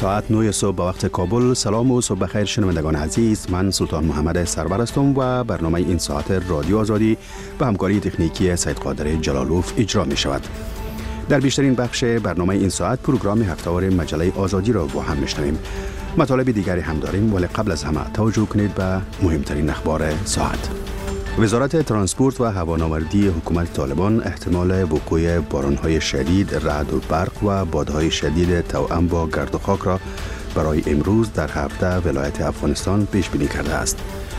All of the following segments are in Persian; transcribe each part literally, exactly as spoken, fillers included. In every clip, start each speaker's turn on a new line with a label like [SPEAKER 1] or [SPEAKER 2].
[SPEAKER 1] ساعت نه صبح به وقت کابل. سلام و صبح بخیر شنوندگان عزیز، من سلطان محمد سرور هستم و برنامه این ساعت رادیو آزادی به همکاری تکنیکی سید قادر جلالوف اجرا می شود. در بیشترین بخش برنامه این ساعت پروگرام هفته‌وار مجله آزادی را با هم میشنویم. مطالب دیگری هم داریم، ولی قبل از همه توجه کنید به مهمترین اخبار ساعت. وزارت ترانسپورت و هوانوردی حکومت طالبان احتمال وقوع باران‌های شدید، رعد و برق و بادهای شدید توأم با گرد و خاک را برای امروز در هفده ولایت افغانستان پیش بینی کرده است.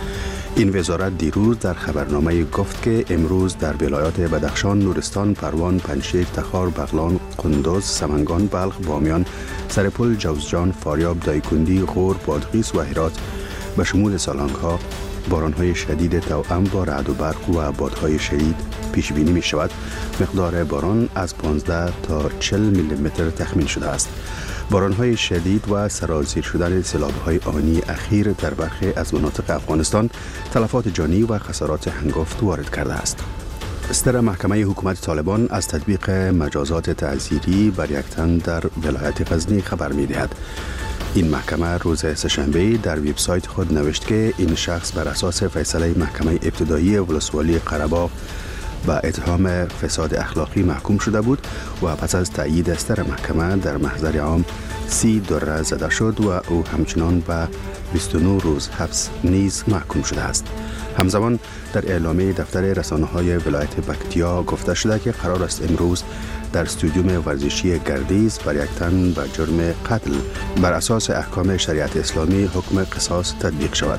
[SPEAKER 1] این وزارت دیروز در خبرنامه گفت که امروز در ولایات بدخشان، نورستان، پروان، پنجشیر، تخار، بغلان، قندوز، سمنگان، بلخ، بامیان، سرپل، جوزجان، فاریاب، دایکندی، غور، بادغیس و هرات به شمول سالنگ‌ها باران‌های شدید توأم با رعد و برق و بادهای شدید پیش بینی می شود. مقدار باران از پانزده تا چهل میلی متر تخمین شده است. باران‌های شدید و سرازیر شدن سیلاب‌های آنی اخیر در برخی از مناطق افغانستان تلفات جانی و خسارات هنگفت وارد کرده است. صدر محکمه حکومت طالبان از تطبیق مجازات تعزیری بر یک تن در ولایت غزنی خبر می‌دهد. این محکمه روز سه‌شنبه در وبسایت خود نوشت که این شخص بر اساس فیصله محکمه ابتدایی ولسوالی قره‌باغ با اتهام فساد اخلاقی محکوم شده بود و پس از تأیید صدر محکمه در محضر عام سی دره زده شد و او همچنان به بیست و نه روز حبس نیز محکوم شده است. همزمان در اعلامیه دفتر رسانه‌های ولایت پکتیا گفته شده که قرار است امروز در استودیوم ورزشی گردیز بر یک تن به جرم قتل بر اساس احکام شریعت اسلامی حکم قصاص تطبیق شود.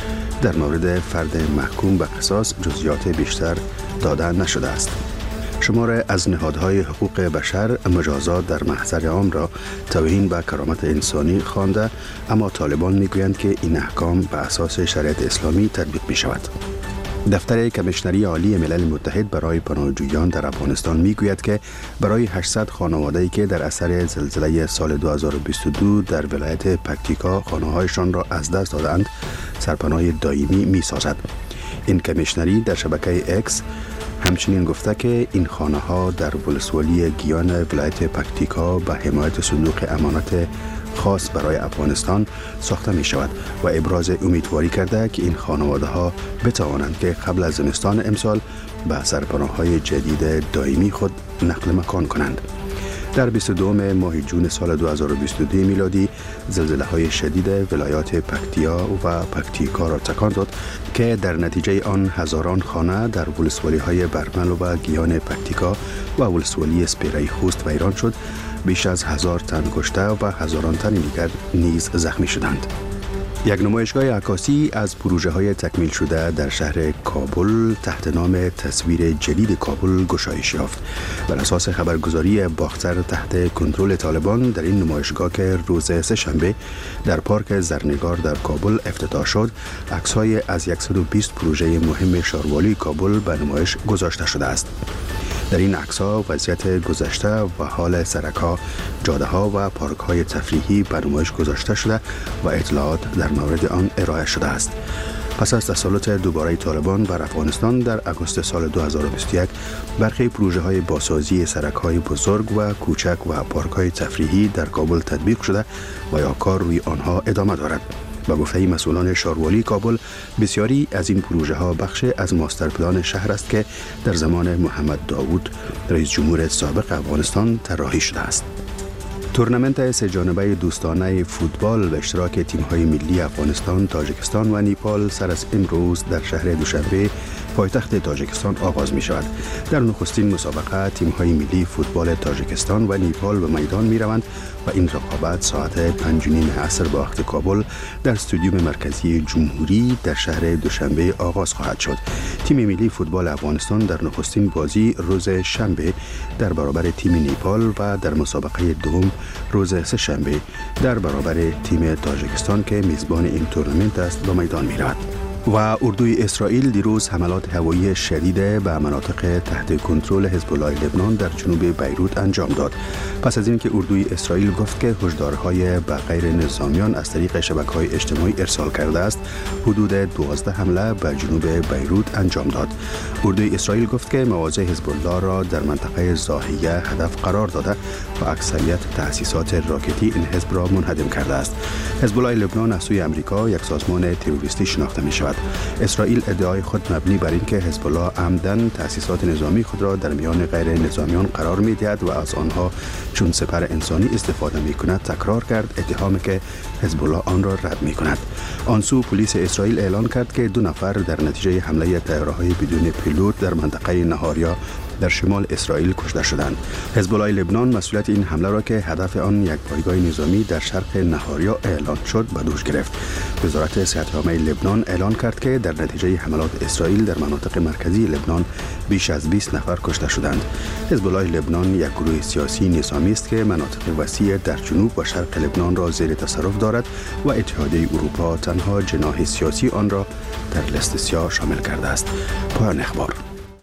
[SPEAKER 1] در مورد فرد محکوم به قصاص جزئیات بیشتر داده نشده است. شمار از نهادهای حقوق بشر مجازات در محضر عام را توهین به کرامت انسانی خوانده، اما طالبان میگویند که این احکام به اساس شریعت اسلامی تطبیق می شود. دفتر کمیشنری عالی ملل متحد برای پناهجویان در افغانستان میگوید که برای هشتصد خانواده‌ای که در اثر زلزله سال دو هزار و بیست و دو در ولایت پکتیکا خانه‌هایشان را از دست دادند، سرپناه دائمی می‌سازد. این کمیشنری در شبکه اکس همچنین گفته که این خانه‌ها در ولسوالی گیان ولایت پکتیکا به حمایت صندوق امانت خاص برای افغانستان ساخته می شود و ابراز امیدواری کرده که این خانواده ها بتوانند که قبل از زمستان امسال به سرپناه های جدید دائمی خود نقل مکان کنند. در بیست و دوم ماه جون سال دو هزار و بیست و دو میلادی زلزله های شدید ولایات پکتیا و پکتیکا را تکان داد که در نتیجه آن هزاران خانه در ولسوالی های برمل و گیان پکتیکا و ولسوالی سپیره خوست ویران شد. بیش از هزار تن کشته و هزاران تن دیگر نیز زخمی شدند. یک نمایشگاه عکاسی از پروژه های تکمیل شده در شهر کابل تحت نام تصویر جدید کابل گشایش یافت. بر اساس خبرگزاری باختر تحت کنترل طالبان در این نمایشگاه که روز سه‌شنبه در پارک زرنگار در کابل افتتاح شد، عکس‌های از صد و بیست پروژه مهم شهروالی کابل به نمایش گذاشته شده است. در این عکس‌ها وضعیت گذشته و حال سرک‌ها، جاده‌ها و پارک‌های تفریحی به نمایش گذاشته شده و اطلاعات در مورد آن ارائه شده است. پس از تسلط دوباره طالبان بر افغانستان در آگوست سال دو هزار و بیست و یک، برخی پروژه‌های بازسازی سرک‌های بزرگ و کوچک و پارک‌های تفریحی در کابل تطبیق شده و یا کار روی آنها ادامه دارد. با گفته مسئولان شهروالی کابل، بسیاری از این پروژه ها بخش از ماستر پلان شهر است که در زمان محمد داوود رئیس جمهور سابق افغانستان طراحی شده است. تورنمنت سه جانبه دوستانه فوتبال به اشتراک تیم‌های ملی افغانستان، تاجیکستان و نیپال سر از امروز در شهر دوشنبه پایتخت تاجیکستان آغاز می شود. در نخستین مسابقه تیم‌های ملی فوتبال تاجیکستان و نیپال به میدان می روند و این رقابت ساعت پنج و نیم عصر به وقت کابل در استودیوم مرکزی جمهوری در شهر دوشنبه آغاز خواهد شد. تیم ملی فوتبال افغانستان در نخستین بازی روز شنبه در برابر تیم نیپال و در مسابقه دوم روز سه‌شنبه در برابر تیم تاجیکستان که میزبان این تورنمنت است به میدان می رود. و اردوی اسرائیل دیروز حملات هوایی شدید به مناطق تحت کنترل حزب الله لبنان در جنوب بیروت انجام داد. پس از اینکه اردوی اسرائیل گفت که هشدارهای به غیر نظامیان از طریق شبکه‌های اجتماعی ارسال کرده است، حدود دوازده حمله به جنوب بیروت انجام داد. اردوی اسرائیل گفت که مواضع حزب الله را در منطقه ضاحیه هدف قرار داده و اکثریت تأسیسات راکتی این حزب را منهدم کرده است. حزب الله لبنان از سوی آمریکا یک سازمان تروریستی شناخته می شود. اسرائیل ادعای خود مبنی بر اینکه حزب الله عمدن تأسیسات نظامی خود را در میان غیر نظامیان قرار می دهد و از آنها چون سپر انسانی استفاده می کند تکرار کرد، اتهامی که حزب الله آن را رد می کند. آن سو پلیس اسرائیل اعلان کرد که دو نفر در نتیجه حمله طیاره‌های بدون پیلوت در منطقه نهاریا در شمال اسرائیل کشته شدند. حزب الله لبنان مسئولیت این حمله را که هدف آن یک پایگاه نظامی در شرق نهاریا اعلان شد به دوش گرفت. وزارت صحت عامه لبنان اعلان کرد که در نتیجه حملات اسرائیل در مناطق مرکزی لبنان بیش از بیست نفر کشته شدند. حزب الله لبنان یک گروه سیاسی نظامی است که مناطق وسیع در جنوب و شرق لبنان را زیر تصرف دارد و اتحادیه اروپا تنها جناح سیاسی آن را در لیست سیاه شامل کرده است. پایان اخبار.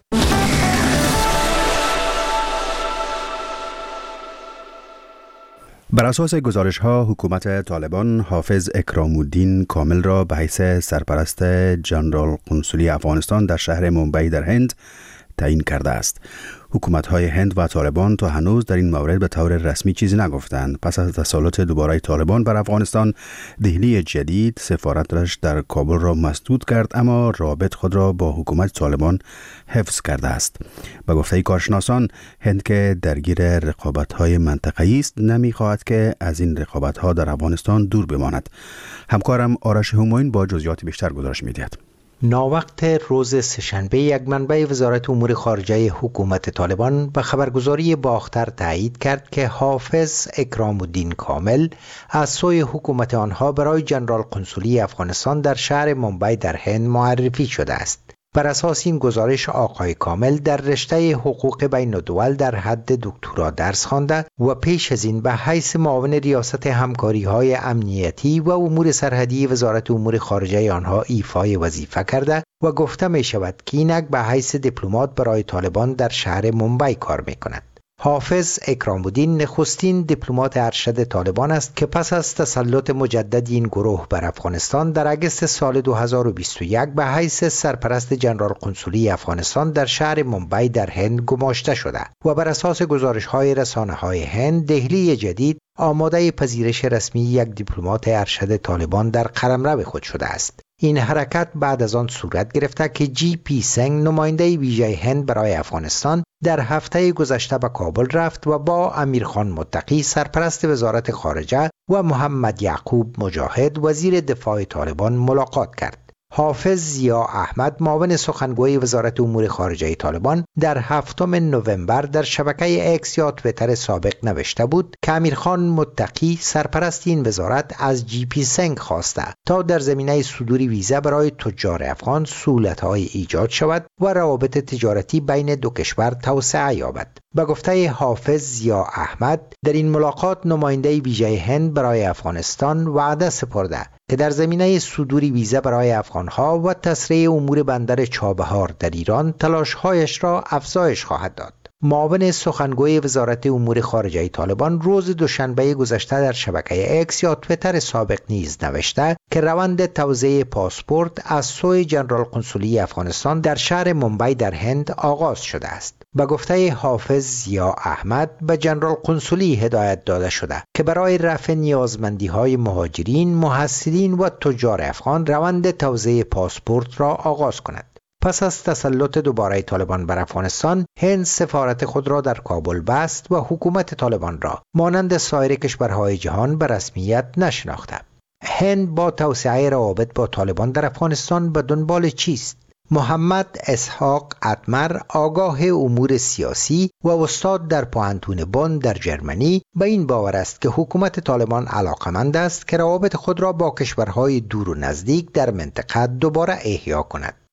[SPEAKER 1] بر اساس گزارش ها حکومت طالبان حافظ اکرام الدین کامل را به حیث سرپرست جنرال قنصلی افغانستان در شهر مومبای در هند تعیین کرده است. حکومت‌های هند و طالبان تا هنوز در این مورد به طور رسمی چیزی نگفتند. پس از تسلط دوباره طالبان بر افغانستان، دهلی جدید سفارتش در کابل را مسدود کرد، اما رابط خود را با حکومت طالبان حفظ کرده است. به گفته کارشناسان، هند که درگیر رقابت‌های منطقه‌ای است، نمی‌خواهد که از این رقابت‌ها در افغانستان دور بماند. همکارم آرش همایون با جزئیات بیشتر گزارش می‌دهد.
[SPEAKER 2] ناوقت روز سه‌شنبه یک منبع وزارت امور خارجه حکومت طالبان به خبرگزاری باختر تایید کرد که حافظ اکرام الدین کامل از سوی حکومت آنها برای جنرال قنصلی افغانستان در شهر مومبای در هند معرفی شده است. بر اساس این گزارش آقای کامل در رشته حقوق بین الدول در حد دکترا درس خوانده و پیش از این به حیث معاون ریاست همکاری‌های امنیتی و امور سرحدی وزارت امور خارجه آنها ایفای وظیفه کرده و گفته می شود که اینک به حیث دیپلمات برای طالبان در شهر مومبای کار می کند. حافظ اکرام الدین نخستین دیپلمات ارشد طالبان است که پس از تسلط مجدد این گروه بر افغانستان در اگست سال دو هزار و بیست و یک به حیث سرپرست جنرال قنصلی افغانستان در شهر مومبای در هند گماشته شده و بر اساس گزارش‌های رسانه‌های هند، دهلی جدید آماده پذیرش رسمی یک دیپلمات ارشد طالبان در قلمرو خود شده است. این حرکت بعد از آن صورت گرفته که جی پی سنگ نماینده ویژه هند برای افغانستان در هفته گذشته به کابل رفت و با امیرخان متقی سرپرست وزارت خارجه و محمد یعقوب مجاهد وزیر دفاع طالبان ملاقات کرد. حافظ ضیا احمد معاون سخنگوی وزارت امور خارجه طالبان در هفتم نوامبر در شبکه اکس یا تویتر سابق نوشته بود که امیرخان متقی سرپرست این وزارت از جی پی سنگ خواسته تا در زمینه صدور ویزا برای تجار افغان سهولت‌های ایجاد شود و روابط تجارتی بین دو کشور توسعه یابد. به گفته حافظ ضیا احمد، در این ملاقات نماینده ویژه هند برای افغانستان وعده سپرده که در زمینه صدور ویزا برای افغانها و تسریع امور بندر چابهار در ایران تلاش‌هایش را افزایش خواهد داد. معاون سخنگوی وزارت امور خارجه طالبان روز دوشنبه گذشته در شبکه اکس یا تویتر سابق نیز نوشته که روند توزیع پاسپورت از سوی جنرال قنصلی افغانستان در شهر مومبای در هند آغاز شده است. به گفته حافظ ضیا احمد، به جنرال قنصلی هدایت داده شده که برای رفع نیازمندی‌های مهاجرین، محصلین و تجار افغان روند توزیع پاسپورت را آغاز کند. پس از تسلط دوباره طالبان بر افغانستان، هند سفارت خود را در کابل بست و حکومت طالبان را مانند سایر کشورهای جهان به رسمیت نشناخته. هند با توسعه روابط با طالبان در افغانستان به دنبال چیست؟ محمد اسحاق اتمر، آگاه امور سیاسی و استاد در پوهنتون بن در جرمنی، به این باور است که حکومت طالبان علاقمند است که روابط خود را با کشورهای دور و نزدیک در منطقه دوباره احیا کند.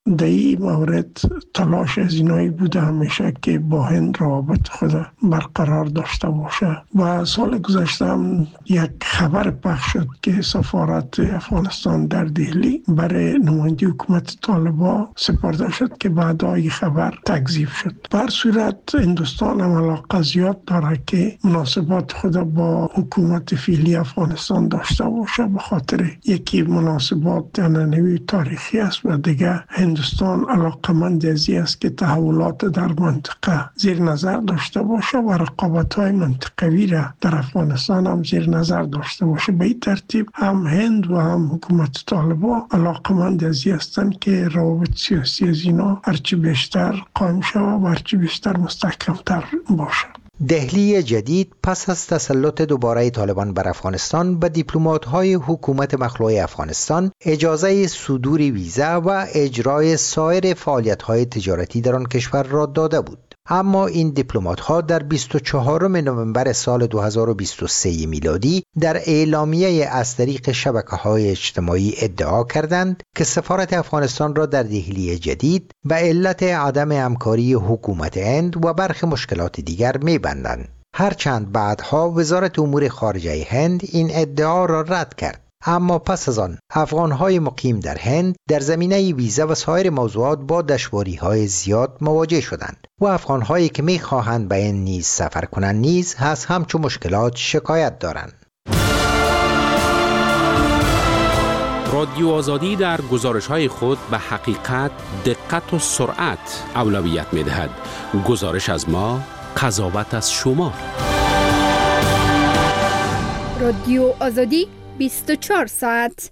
[SPEAKER 3] در این مورد تلاش از اینایی بوده همیشه که با هند روابط خود برقرار داشته باشه و سال گذشته هم یک خبر پخش شد که سفارت افغانستان در دهلی برای نماینده حکومت طالبان سپرده شد که بعد این خبر تکذیب شد. بر صورت هندوستان هم علاقه زیاد داره که مناسبات خود با حکومت فعلی افغانستان داشته باشه، به خاطر یکی مناسبات عنعنوی تاریخی است و دیگه هندوستان علاقمند ازی است که تحولات در منطقه زیر نظر داشته باشه و رقابت‌های منطقوی را در افغانستان هم زیر نظر داشته باشه. به این ترتیب هم هند و هم حکومت طالبان علاقمند ازی هستند که روابط سیاسی از اینا هرچی بیشتر قائم شود و هرچی بیشتر مستحکم‌تر باشه.
[SPEAKER 2] دهلی جدید پس از تسلط دوباره طالبان بر افغانستان به دیپلمات‌های حکومت مخلوع افغانستان اجازه صدور ویزا و اجرای سایر فعالیت‌های تجارتی در آن کشور را داده بود. اما این دیپلمات‌ها در بیست و چهارم نوامبر سال دو هزار و بیست و سه میلادی در اعلامیه از طریق شبکه‌های اجتماعی ادعا کردند که سفارت افغانستان را در دهلی جدید به علت عدم همکاری حکومت هند و برخی مشکلات دیگر می‌بندند. هرچند بعدها وزارت امور خارجه هند این ادعا را رد کرد. اما پس از آن افغان‌های مقیم در هند در زمینه ویزا و سایر موضوعات با دشواری‌های زیاد مواجه شدند و افغان‌هایی که می‌خواهند به این نیز سفر کنند نیز از همچون مشکلات شکایت دارند.
[SPEAKER 4] رادیو آزادی در گزارش‌های خود به حقیقت، دقت و سرعت اولویت می‌دهد. گزارش از ما، قضاوت از شما.
[SPEAKER 5] رادیو آزادی بیست و چهار ساعت.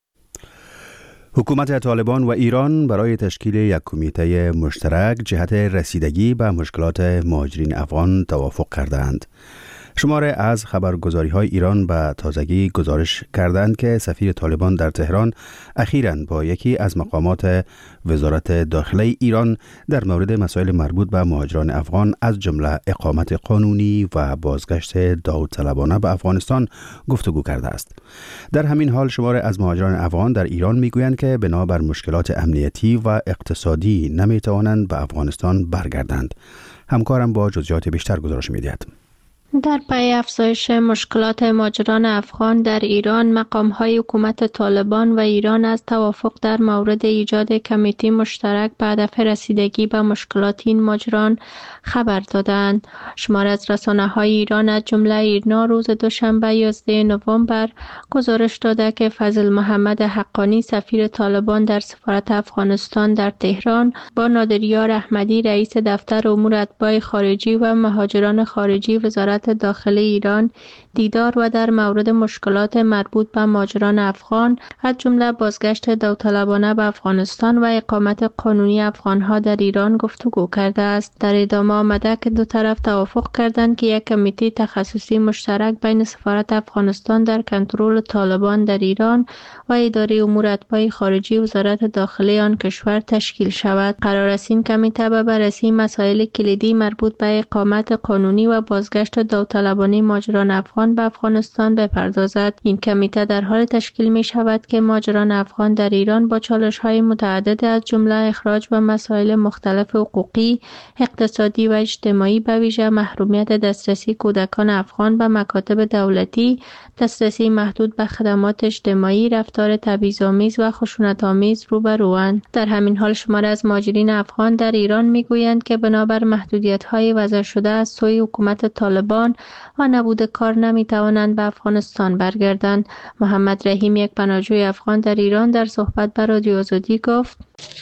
[SPEAKER 1] حکومت طالبان و ایران برای تشکیل یک کمیته مشترک جهت رسیدگی به مشکلات مهاجرین افغان توافق کردند. شماره از خبرگزاری‌های ایران به تازگی گزارش کردند که سفیر طالبان در تهران اخیراً با یکی از مقامات وزارت داخله ایران در مورد مسائل مربوط به مهاجران افغان از جمله اقامت قانونی و بازگشت داوطلبانه به افغانستان گفتگو کرده است. در همین حال شماره از مهاجران افغان در ایران میگویند که بنابر مشکلات امنیتی و اقتصادی نمیتوانند به افغانستان برگردند. همکارم با جزئیات بیشتر گزارش می‌دهد.
[SPEAKER 6] در پی افزایش مشکلات مهاجران افغان در ایران، مقام‌های حکومت طالبان و ایران از توافق در مورد ایجاد کمیته مشترک به هدف رسیدگی به مشکلات این مهاجران خبر دادند. شمار از رسانه‌های ایران از جمله ایرنا روز دوشنبه یازده نوامبر گزارش داده که فضل محمد حقانی سفیر طالبان در سفارت افغانستان در تهران با نادریار احمدی رئیس دفتر امور اتباع خارجی و مهاجران خارجی وزارت داخلی ایران دیدار و در مورد مشکلات مربوط به مهاجران افغان از جمله بازگشت داوطلبانه به افغانستان و اقامت قانونی افغانها در ایران گفتگو کرده است. در ادامه آمده که دو طرف توافق کردند که یک کمیته تخصصی مشترک بین سفارت افغانستان در کنترل طالبان در ایران و اداره امور اتباع خارجی وزارت داخلی آن کشور تشکیل شود. قرار است این کمیته به بررسی مسائل کلیدی مربوط به اقامت قانونی و بازگشت داوطلبانه مهاجران افغان به افغانستان بپردازد. این کمیته در حال تشکیل می شود که مهاجران افغان در ایران با چالش‌های متعدد از جمله اخراج و مسائل مختلف حقوقی، اقتصادی و اجتماعی به ویژه محرومیت دسترسی کودکان افغان به مکاتب دولتی، دسترسی محدود به خدمات اجتماعی، رفتار تبعیض‌آمیز و خشونت‌آمیز روبروند. در همین حال شمار از مهاجرین افغان در ایران میگویند که بنابر محدودیت‌های وضع شده از سوی حکومت طالبان و نبود کار نمیتوانند به افغانستان برگردند. محمد رحیم، یک پناهجوی افغان در ایران، در صحبت با رادیو آزادی گفت: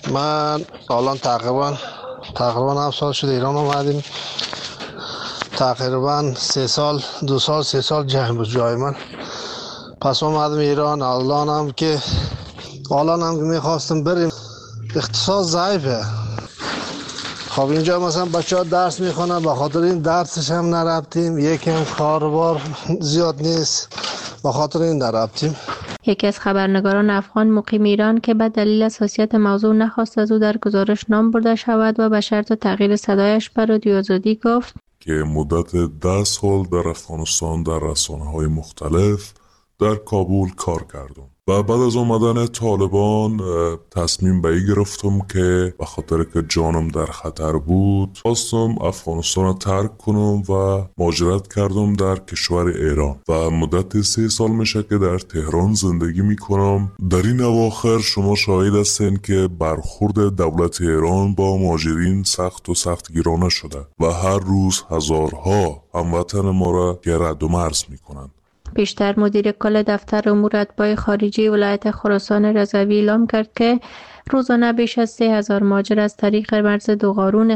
[SPEAKER 7] من الان تقریبا تقریبا هفت سال شده ایران اومدیم. تقریبا سه سال دو سال سه سال جنگ بود جای من. پس اومدم ایران. الان هم که الان هم که میخواستم بریم، اقتصاد ضعیفه. خب اینجا مثلا بچه ها درس میخونن، به خاطر این درسش هم نرفتیم. یکی هم کاربار زیاد نیست، به خاطر این نرفتیم.
[SPEAKER 6] یکی از خبرنگاران افغان مقیم ایران که به دلیل حساسیت موضوع نخواست از او در گزارش نام برده شود و به شرط تغییر صدایش به رادیو آزادی گفت
[SPEAKER 8] که مدت ده سال در افغانستان در رسانه‌های مختلف در کابل کار کردم و بعد از آمدن طالبان تصمیم به این گرفتم که به خاطر که جانم در خطر بود خواستم افغانستان را ترک کنم و مهاجرت کردم در کشور ایران و مدت سه سال میشه که در تهران زندگی میکنم. در این اواخر شما شاهد هستین که برخورد دولت ایران با مهاجرین سخت و سخت گیرانه شده و هر روز هزارها هموطن ما را رد و مرز میکنند.
[SPEAKER 6] پیشتر مدیر کل دفتر امور اتباع خارجی ولایت خراسان رضوی اعلام کرد که روزانه بیش از سه هزار مهاجر از طریق مرز دوقارون